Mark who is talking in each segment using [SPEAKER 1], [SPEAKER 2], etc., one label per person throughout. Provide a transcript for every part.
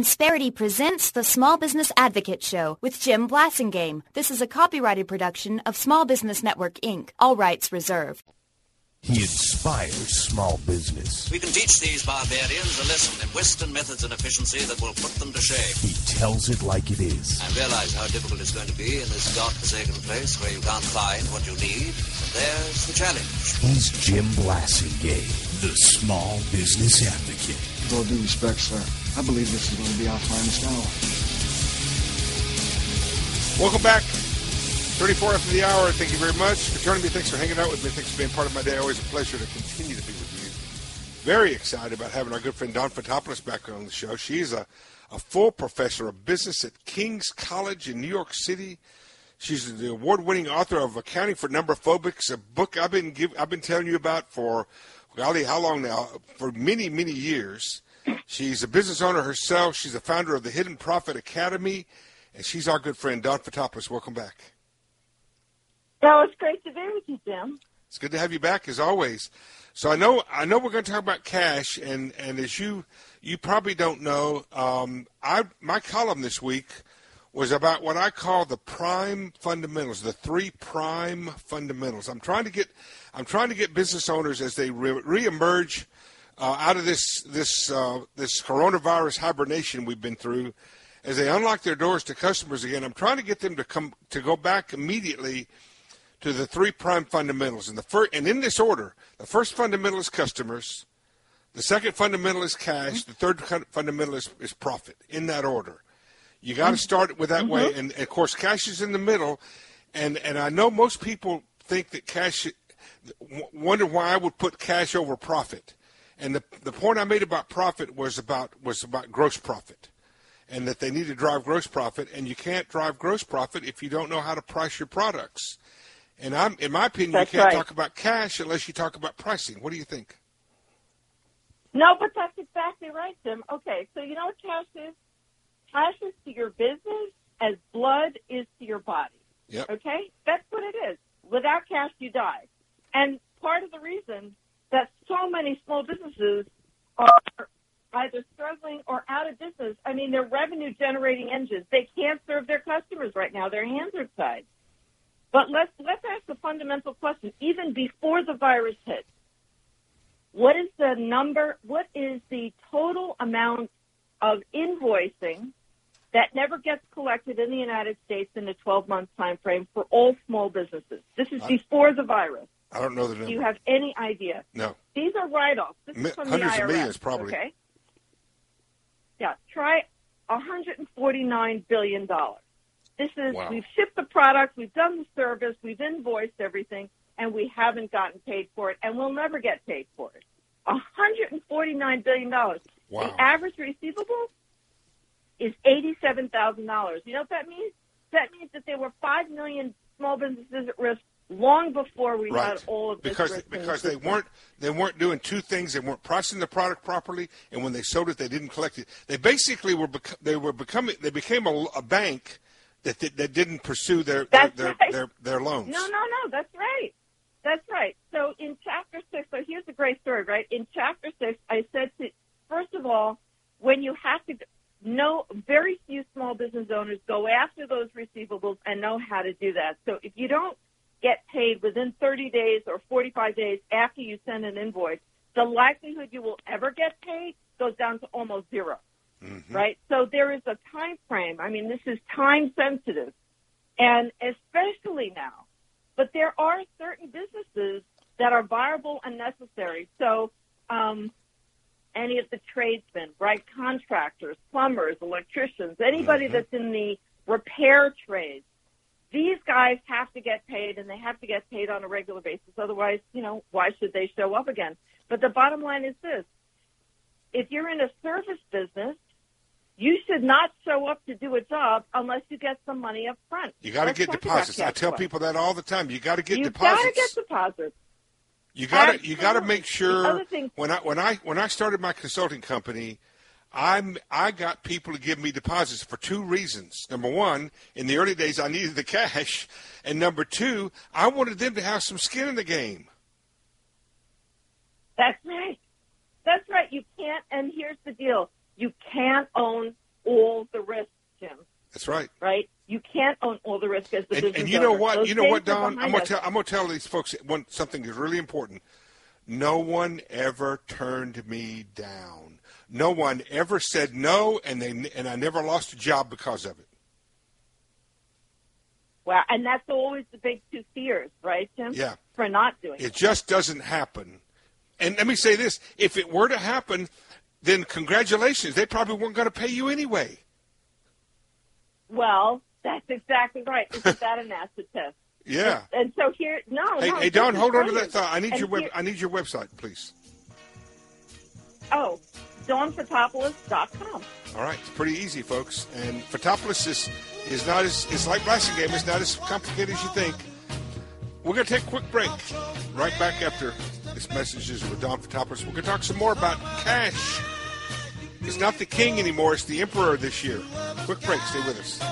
[SPEAKER 1] Insperity presents the Small Business Advocate Show with Jim Blasingame. This is a copyrighted production of Small Business Network, Inc. All rights reserved.
[SPEAKER 2] He inspires small business.
[SPEAKER 3] We can teach these barbarians a lesson in Western methods and efficiency that will put them to shame.
[SPEAKER 2] He tells it like it is.
[SPEAKER 3] I realize how difficult it's going to be in this godforsaken place where you can't find what you need. There's the challenge.
[SPEAKER 2] He's Jim Blasingame, the Small Business Advocate.
[SPEAKER 4] With all due respect, sir, I believe this is going to be our finest hour.
[SPEAKER 5] Welcome back. 34 after the hour. Thank you very much for joining me. Thanks for hanging out with me. Thanks for being part of my day. Always a pleasure to continue to be with you. Very excited about having our good friend Dawn Fotopoulos back on the show. She's a full professor of business at King's College in New York City. She's the award-winning author of Accounting for Numbrophobics, a book I've been telling you about for, golly, how long now? For many, many years. She's a business owner herself. She's the founder of the Hidden Profit Academy, and she's our good friend Dawn Fotopoulos. Welcome back.
[SPEAKER 6] Well, it's great to be with you, Jim.
[SPEAKER 5] It's good to have you back, as always. So I know we're going to talk about cash, and as you probably don't know, my column this week was about what I call the prime fundamentals, the three prime fundamentals. I'm trying to get business owners as they reemerge out of this coronavirus hibernation we've been through, as they unlock their doors to customers again. I'm trying to get them to go back immediately to the three prime fundamentals. And in this order, the first fundamental is customers, the second fundamental is cash, the third fundamental is profit, in that order. You got to start it with that way, and of course cash is in the middle, and I know most people think that cash, wonder why I would put cash over profit. And the point I made about profit was about gross profit, and that they need to drive gross profit, and you can't drive gross profit if you don't know how to price your products. And in my opinion, you can't talk about cash unless you talk about pricing. What do you think?
[SPEAKER 6] No, but that's exactly right, Jim. Okay, so you know what cash is? Cash is to your business as blood is to your body.
[SPEAKER 5] Yep.
[SPEAKER 6] Okay? That's what it is. Without cash, you die. And part of the reason that so many small businesses are either struggling or out of business, I mean, they're revenue-generating engines. They can't serve their customers right now. Their hands are tied. But let's ask the fundamental question, even before the virus hit. What is the total amount of invoicing that never gets collected in the United States in a 12-month time frame for all small businesses? This is before the virus.
[SPEAKER 5] I don't know the number.
[SPEAKER 6] Do you have any idea?
[SPEAKER 5] No.
[SPEAKER 6] These are write-offs. This is from the IRS.
[SPEAKER 5] Hundreds of millions, probably.
[SPEAKER 6] Okay. Yeah, try $149 billion. This is, wow. We've shipped the product, we've done the service, we've invoiced everything, and we haven't gotten paid for it, and we'll never get paid for it. $149 billion. Wow. The average receivable is $87,000. You know what that means? That means that there were 5 million small businesses at risk long before we had all of this risk.
[SPEAKER 5] Because they weren't doing two things. They weren't pricing the product properly, and when they sold it, they didn't collect it. They basically they became a bank that didn't pursue their loans.
[SPEAKER 6] No, that's right. That's right. So in Chapter 6, so here's a great story, right? In Chapter 6, I said first of all, when you have to know, very few small business owners go after those receivables and know how to do that. So if you don't get paid within 30 days or 45 days after you send an invoice, the likelihood you will ever get paid goes down to almost zero. Mm-hmm. Right? So there is a time frame. I mean, this is time sensitive, and especially now. But there are certain businesses that are viable and necessary. So any of the tradesmen, right, contractors, plumbers, electricians, anybody that's in the repair trades, these guys have to get paid, and they have to get paid on a regular basis. Otherwise, why should they show up again? But the bottom line is this. If you're in a service business, you should not show up to do a job unless you get some money up front.
[SPEAKER 5] You got to get deposits. I tell people that all the time. You got to get deposits.
[SPEAKER 6] You got to get deposits.
[SPEAKER 5] You got to make sure. When I started my consulting company, I got people to give me deposits for two reasons. Number one, in the early days, I needed the cash, and number two, I wanted them to have some skin in the game.
[SPEAKER 6] That's right. That's right. You can't. And here's the deal. You can't own
[SPEAKER 5] That's right.
[SPEAKER 6] Right? You can't own all the risk as the business
[SPEAKER 5] And you know
[SPEAKER 6] owner.
[SPEAKER 5] what?
[SPEAKER 6] Those
[SPEAKER 5] You know what,
[SPEAKER 6] days are
[SPEAKER 5] Don? I'm
[SPEAKER 6] behind
[SPEAKER 5] going
[SPEAKER 6] us.
[SPEAKER 5] to tell these folks something is really important. No one ever turned me down. No one ever said no, and I never lost a job because of it.
[SPEAKER 6] Wow, and that's always the big two fears, right, Tim?
[SPEAKER 5] Yeah.
[SPEAKER 6] For not doing
[SPEAKER 5] It just doesn't happen. And let me say this. If it were to happen, then congratulations. They probably weren't going to pay you anyway.
[SPEAKER 6] Well, that's exactly right. Isn't that an acid test?
[SPEAKER 5] Yeah.
[SPEAKER 6] And so here,
[SPEAKER 5] Hey, Don, hold on to that thought. I need
[SPEAKER 6] And
[SPEAKER 5] your
[SPEAKER 6] here-
[SPEAKER 5] I need your website, please.
[SPEAKER 6] Oh, DawnFotopoulos.com.
[SPEAKER 5] All right, it's pretty easy, folks. And Fotopoulos is not it's like Blasingame. It's not as complicated as you think. We're going to take a quick break. Right back after this message is with Don Fotopoulos. We're going to talk some more about cash. It's not the king anymore. It's the emperor this year. Quick break. Stay with us.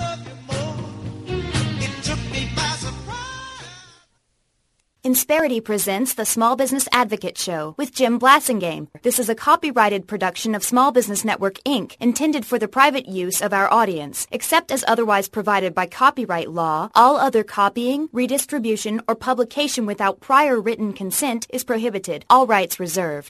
[SPEAKER 1] Insperity presents the Small Business Advocate Show with Jim Blasingame. This is a copyrighted production of Small Business Network, Inc., intended for the private use of our audience. Except as otherwise provided by copyright law, all other copying, redistribution, or publication without prior written consent is prohibited. All rights reserved.